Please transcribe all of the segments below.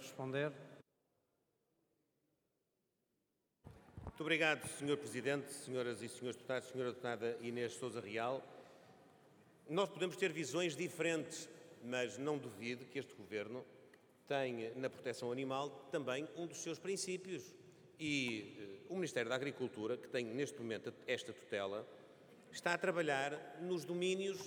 responder. Muito obrigado, Sr. Presidente, senhoras e senhores deputados, Sra. Deputada Inês Sousa Real. Nós podemos ter visões diferentes, mas não duvido que este Governo tem na proteção animal também um dos seus princípios. E o Ministério da Agricultura, que tem neste momento esta tutela, está a trabalhar nos domínios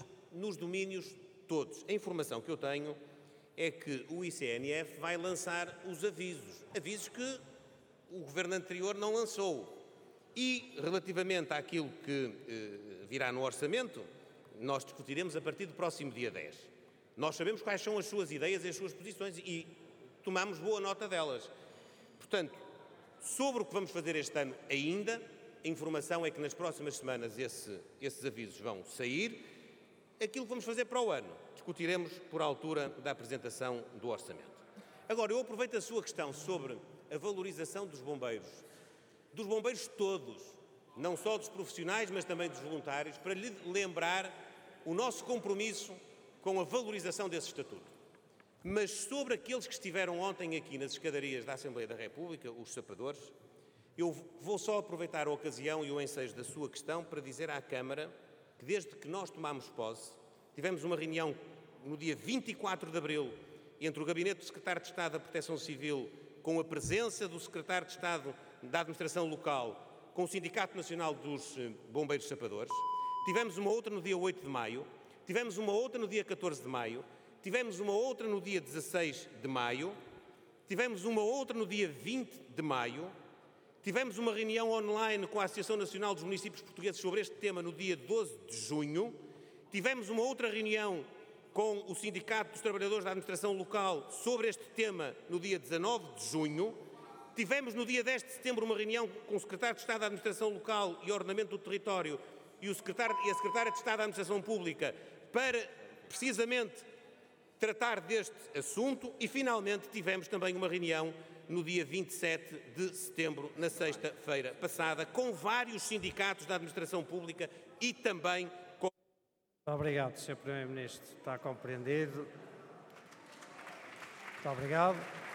todos. A informação que eu tenho é que o ICNF vai lançar os avisos que o Governo anterior não lançou. E, relativamente àquilo que virá no orçamento, nós discutiremos a partir do próximo dia 10. Nós sabemos quais são as suas ideias e as suas posições e tomamos boa nota delas. Portanto, sobre o que vamos fazer este ano ainda, a informação é que nas próximas semanas esses avisos vão sair. Aquilo que vamos fazer para o ano, discutiremos por altura da apresentação do orçamento. Agora, eu aproveito a sua questão sobre a valorização dos bombeiros todos, não só dos profissionais, mas também dos voluntários, para lhe lembrar o nosso compromisso com a valorização desse estatuto. Mas sobre aqueles que estiveram ontem aqui nas escadarias da Assembleia da República, os sapadores, eu vou só aproveitar a ocasião e o ensejo da sua questão para dizer à Câmara que desde que nós tomámos posse, tivemos uma reunião no dia 24 de abril entre o Gabinete do Secretário de Estado da Proteção Civil, com a presença do Secretário de Estado da Administração Local, com o Sindicato Nacional dos Bombeiros Sapadores. Tivemos uma outra no dia 8 de maio, tivemos uma outra no dia 14 de maio, tivemos uma outra no dia 16 de maio, tivemos uma outra no dia 20 de maio, tivemos uma reunião online com a Associação Nacional dos Municípios Portugueses sobre este tema no dia 12 de junho, tivemos uma outra reunião com o Sindicato dos Trabalhadores da Administração Local sobre este tema no dia 19 de junho, tivemos no dia 10 de setembro uma reunião com o Secretário de Estado da Administração Local e Ordenamento do Território e a Secretária de Estado da Administração Pública para, precisamente, tratar deste assunto e, finalmente, tivemos também uma reunião no dia 27 de setembro, na sexta-feira passada, com vários sindicatos da Administração Pública e também com... Obrigado, Sr. Primeiro-Ministro. Está compreendido. Muito obrigado.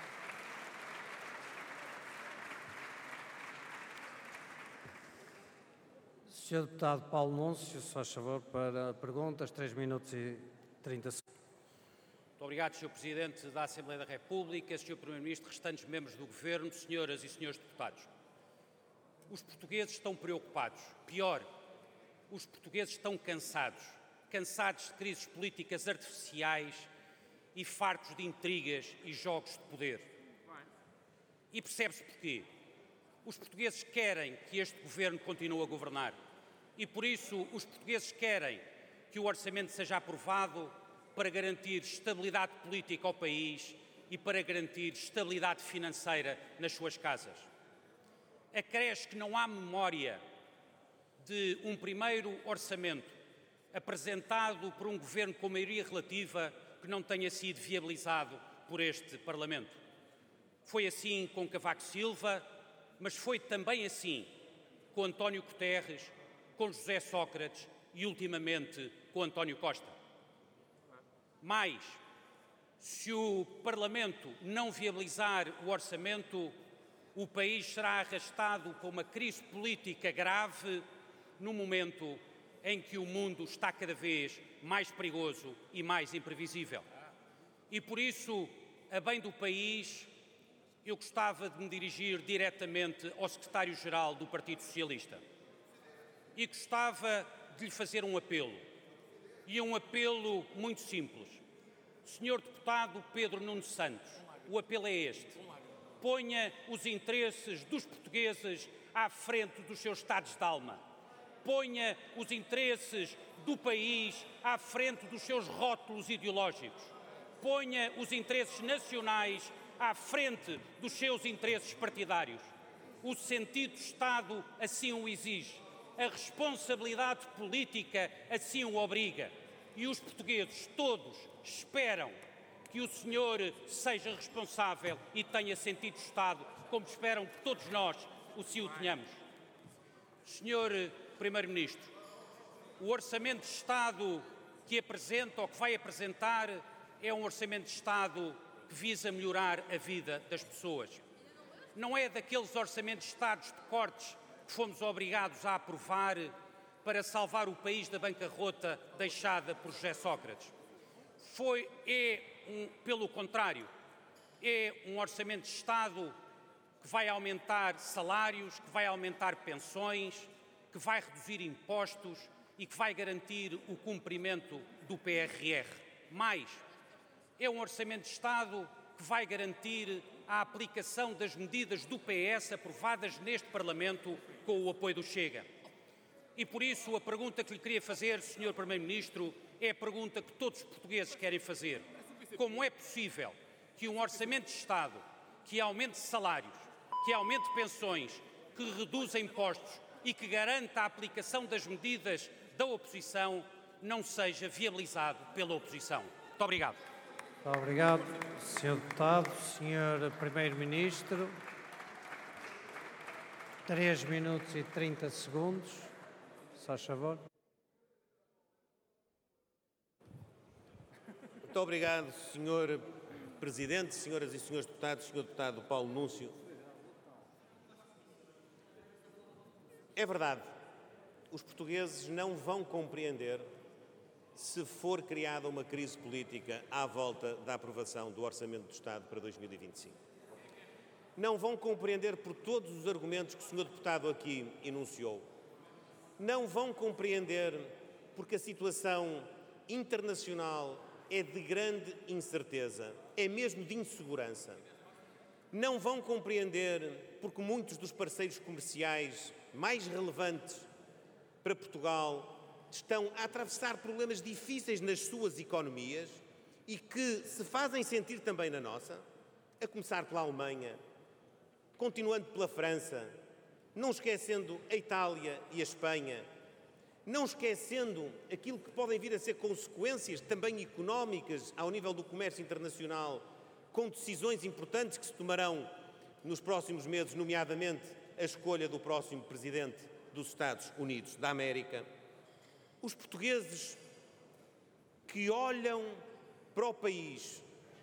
Sr. Deputado Paulo Núncio, se faz favor, para perguntas, 3 minutos e 30 segundos. Muito obrigado, Sr. Presidente da Assembleia da República, Sr. Primeiro-Ministro, restantes membros do Governo, senhoras e senhores deputados. Os portugueses estão preocupados. Pior, os portugueses estão cansados de crises políticas artificiais e fartos de intrigas e jogos de poder. E percebe-se porquê. Os portugueses querem que este Governo continue a governar e, por isso, os portugueses querem que o orçamento seja aprovado para garantir estabilidade política ao país e para garantir estabilidade financeira nas suas casas. Acresce que não há memória de um primeiro orçamento apresentado por um Governo com maioria relativa que não tenha sido viabilizado por este Parlamento. Foi assim com Cavaco Silva, mas foi também assim com António Guterres, com José Sócrates e, ultimamente, com António Costa. Mais, se o Parlamento não viabilizar o orçamento, o país será arrastado para uma crise política grave no momento em que o mundo está cada vez mais perigoso e mais imprevisível. E por isso, a bem do país, eu gostava de me dirigir diretamente ao Secretário-Geral do Partido Socialista. E gostava de lhe fazer um apelo. E um apelo muito simples. Senhor Deputado Pedro Nuno Santos, o apelo é este. Ponha os interesses dos portugueses à frente dos seus estados de alma. Ponha os interesses do país à frente dos seus rótulos ideológicos. Ponha os interesses nacionais à frente dos seus interesses partidários. O sentido do Estado assim o exige. A responsabilidade política assim o obriga. E os portugueses todos esperam que o senhor seja responsável e tenha sentido de Estado, como esperam que todos nós o tenhamos. Senhor Primeiro-Ministro, o Orçamento de Estado que apresenta ou que vai apresentar é um Orçamento de Estado que que visa melhorar a vida das pessoas. Não é daqueles orçamentos de Estados de cortes que fomos obrigados a aprovar para salvar o país da bancarrota deixada por José Sócrates. Pelo contrário, é um orçamento de Estado que vai aumentar salários, que vai aumentar pensões, que vai reduzir impostos e que vai garantir o cumprimento do PRR. Mais, é um orçamento de Estado que vai garantir a aplicação das medidas do PS aprovadas neste Parlamento com o apoio do Chega. E por isso a pergunta que lhe queria fazer, Sr. Primeiro-Ministro, é a pergunta que todos os portugueses querem fazer. Como é possível que um orçamento de Estado que aumente salários, que aumente pensões, que reduza impostos e que garanta a aplicação das medidas da oposição não seja viabilizado pela oposição? Muito obrigado. Muito obrigado, Sr. Deputado. Sr. Primeiro-Ministro, 3 minutos e 30 segundos. Se faz favor. Muito obrigado, Sr. Presidente, senhoras e senhores deputados, Sr. Deputado Paulo Núncio. É verdade, os portugueses não vão compreender se for criada uma crise política à volta da aprovação do Orçamento do Estado para 2025. Não vão compreender por todos os argumentos que o Sr. Deputado aqui enunciou. Não vão compreender porque a situação internacional é de grande incerteza, é mesmo de insegurança. Não vão compreender porque muitos dos parceiros comerciais mais relevantes para Portugal estão a atravessar problemas difíceis nas suas economias e que se fazem sentir também na nossa, a começar pela Alemanha, continuando pela França, não esquecendo a Itália e a Espanha, não esquecendo aquilo que podem vir a ser consequências também económicas ao nível do comércio internacional, com decisões importantes que se tomarão nos próximos meses, nomeadamente a escolha do próximo Presidente dos Estados Unidos da América. Os portugueses que olham para o país,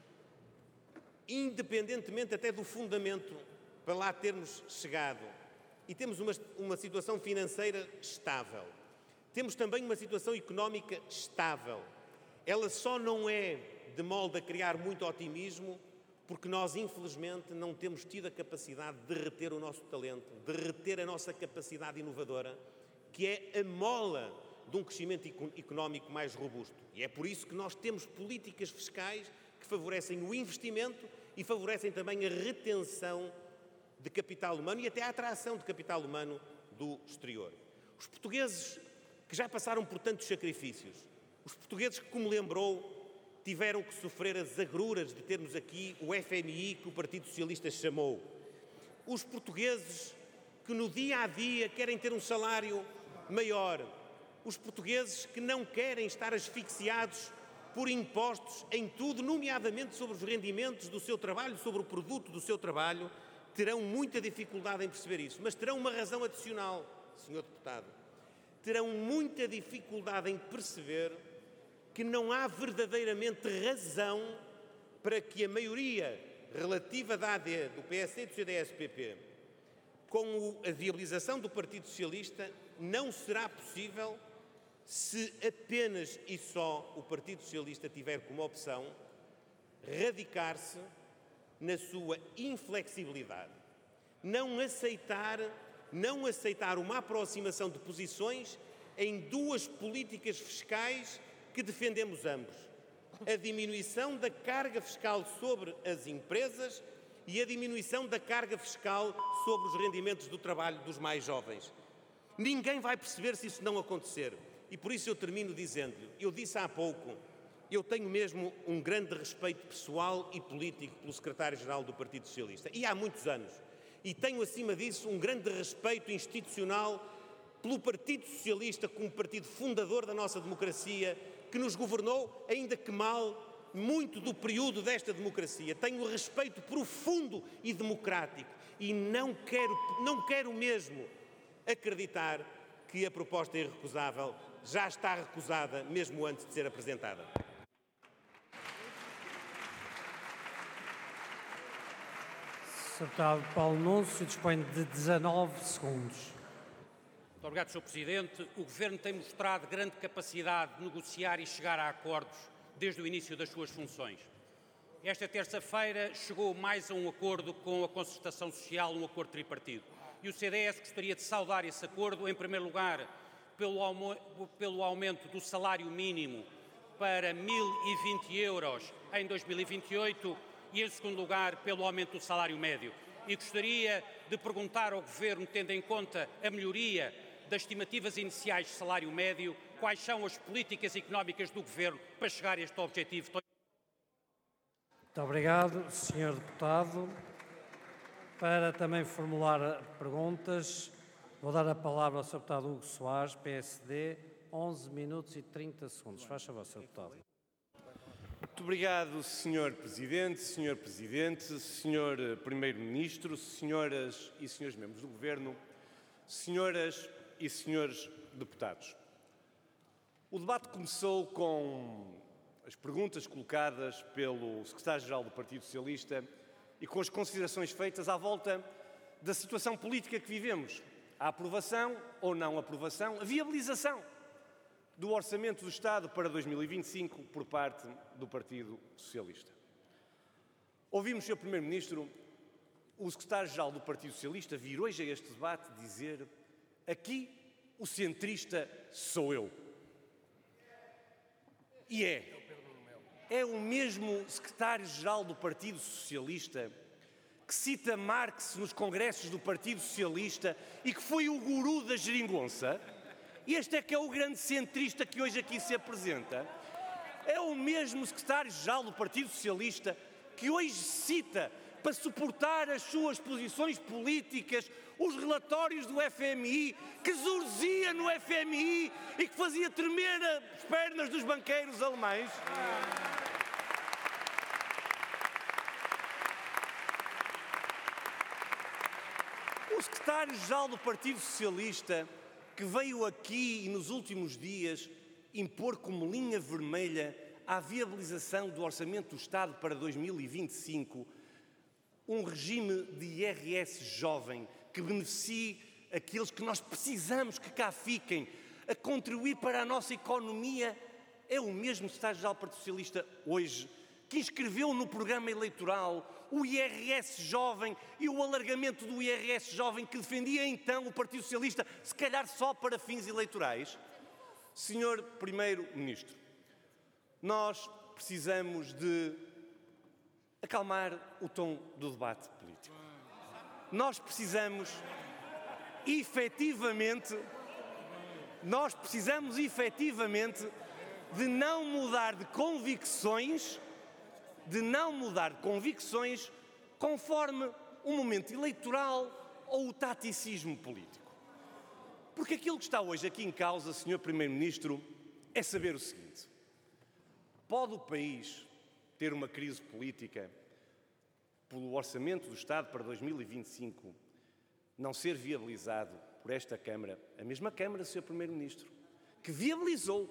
independentemente até do fundamento para lá termos chegado, e temos uma situação financeira estável, temos também uma situação económica estável. Ela só não é de molde a criar muito otimismo porque nós, infelizmente, não temos tido a capacidade de reter o nosso talento, de reter a nossa capacidade inovadora, que é a mola de um crescimento económico mais robusto. E é por isso que nós temos políticas fiscais que favorecem o investimento e favorecem também a retenção de capital humano e até a atração de capital humano do exterior. Os portugueses que já passaram por tantos sacrifícios, os portugueses que, como lembrou, tiveram que sofrer as agruras de termos aqui o FMI que o Partido Socialista chamou, os portugueses que no dia-a-dia querem ter um salário maior, os portugueses que não querem estar asfixiados por impostos em tudo, nomeadamente sobre os rendimentos do seu trabalho, sobre o produto do seu trabalho, terão muita dificuldade em perceber isso. Mas terão uma razão adicional, Sr. Deputado. Terão muita dificuldade em perceber que não há verdadeiramente razão para que a maioria relativa da AD, do PSD e do CDS-PP, com a viabilização do Partido Socialista, não será possível se apenas e só o Partido Socialista tiver como opção radicar-se na sua inflexibilidade. Não aceitar uma aproximação de posições em duas políticas fiscais que defendemos ambos. A diminuição da carga fiscal sobre as empresas e a diminuição da carga fiscal sobre os rendimentos do trabalho dos mais jovens. Ninguém vai perceber se isso não acontecer. E por isso eu termino dizendo-lhe, eu disse há pouco, eu tenho mesmo um grande respeito pessoal e político pelo secretário-geral do Partido Socialista, e há muitos anos. E tenho, acima disso, um grande respeito institucional pelo Partido Socialista como partido fundador da nossa democracia, que nos governou, ainda que mal, muito do período desta democracia. Tenho respeito profundo e democrático e não quero mesmo acreditar que a proposta irrecusável já está recusada mesmo antes de ser apresentada. Sr. Deputado Paulo Núncio dispõe de 19 segundos. Muito obrigado, Sr. Presidente. O Governo tem mostrado grande capacidade de negociar e chegar a acordos desde o início das suas funções. Esta terça-feira chegou mais a um acordo com a Concertação Social, um acordo tripartido. E o CDS gostaria de saudar esse acordo, em primeiro lugar, pelo aumento do salário mínimo para 1.020 euros em 2028 e, em segundo lugar, pelo aumento do salário médio. E gostaria de perguntar ao Governo, tendo em conta a melhoria das estimativas iniciais de salário médio, quais são as políticas económicas do Governo para chegar a este objetivo. Muito obrigado, Sr. Deputado. Para também formular perguntas, vou dar a palavra ao Sr. Deputado Hugo Soares, PSD, 11 minutos e 30 segundos. Faz favor, Sr. Deputado. Muito obrigado, Sr. Presidente, Sr. Presidente, Sr. Primeiro-Ministro, senhoras e senhores membros do Governo, senhoras e senhores deputados. O debate começou com as perguntas colocadas pelo Secretário-Geral do Partido Socialista e com as considerações feitas à volta da situação política que vivemos, a aprovação ou não aprovação, a viabilização do Orçamento do Estado para 2025 por parte do Partido Socialista. Ouvimos, Sr. Primeiro-Ministro, o Secretário-Geral do Partido Socialista vir hoje a este debate dizer: aqui o centrista sou eu. E é o mesmo Secretário-Geral do Partido Socialista que cita Marx nos congressos do Partido Socialista e que foi o guru da geringonça. Este é que é o grande centrista que hoje aqui se apresenta. É o mesmo secretário-geral do Partido Socialista que hoje cita, para suportar as suas posições políticas, os relatórios do FMI, que zurzia no FMI e que fazia tremer as pernas dos banqueiros alemães. O secretário-geral do Partido Socialista que veio aqui e nos últimos dias impor como linha vermelha à viabilização do Orçamento do Estado para 2025 um regime de IRS jovem que beneficie aqueles que nós precisamos que cá fiquem, a contribuir para a nossa economia, é o mesmo Secretário-Geral do Partido Socialista hoje que inscreveu no programa eleitoral o IRS jovem e o alargamento do IRS jovem que defendia então o Partido Socialista, se calhar só para fins eleitorais. Senhor Primeiro-Ministro, nós precisamos de acalmar o tom do debate político. Nós precisamos efetivamente de não mudar de convicções conforme o momento eleitoral ou o taticismo político. Porque aquilo que está hoje aqui em causa, Sr. Primeiro-Ministro, é saber o seguinte: pode o país ter uma crise política pelo Orçamento do Estado para 2025 não ser viabilizado por esta Câmara, a mesma Câmara, Sr. Primeiro-Ministro, que viabilizou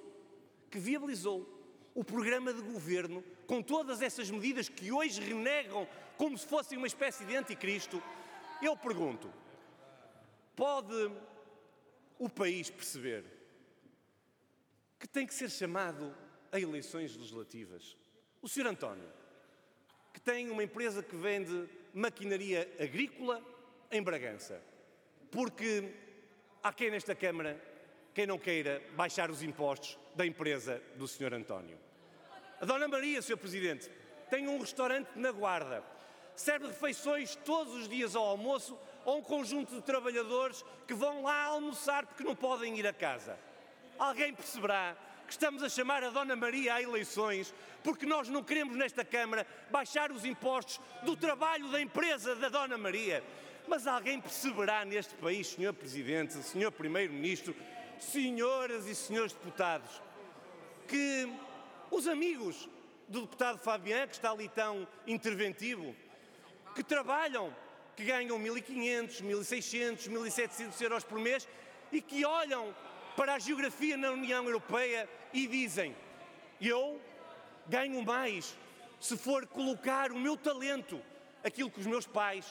o programa de governo com todas essas medidas que hoje renegam como se fossem uma espécie de anticristo. Eu pergunto, pode o país perceber que tem que ser chamado a eleições legislativas? O Sr. António, que tem uma empresa que vende maquinaria agrícola em Bragança, porque há quem nesta Câmara quem não queira baixar os impostos da empresa do Sr. António. A Dona Maria, Sr. Presidente, tem um restaurante na Guarda, serve refeições todos os dias ao almoço a um conjunto de trabalhadores que vão lá almoçar porque não podem ir a casa. Alguém perceberá que estamos a chamar a Dona Maria a eleições porque nós não queremos nesta Câmara baixar os impostos do trabalho da empresa da Dona Maria. Mas alguém perceberá neste país, Sr. Presidente, Sr. Primeiro-Ministro, senhoras e senhores deputados, que os amigos do deputado Fabian, que está ali tão interventivo, que trabalham, que ganham 1.500, 1.600, 1.700 euros por mês e que olham para a geografia na União Europeia e dizem: eu ganho mais se for colocar o meu talento, aquilo que os meus pais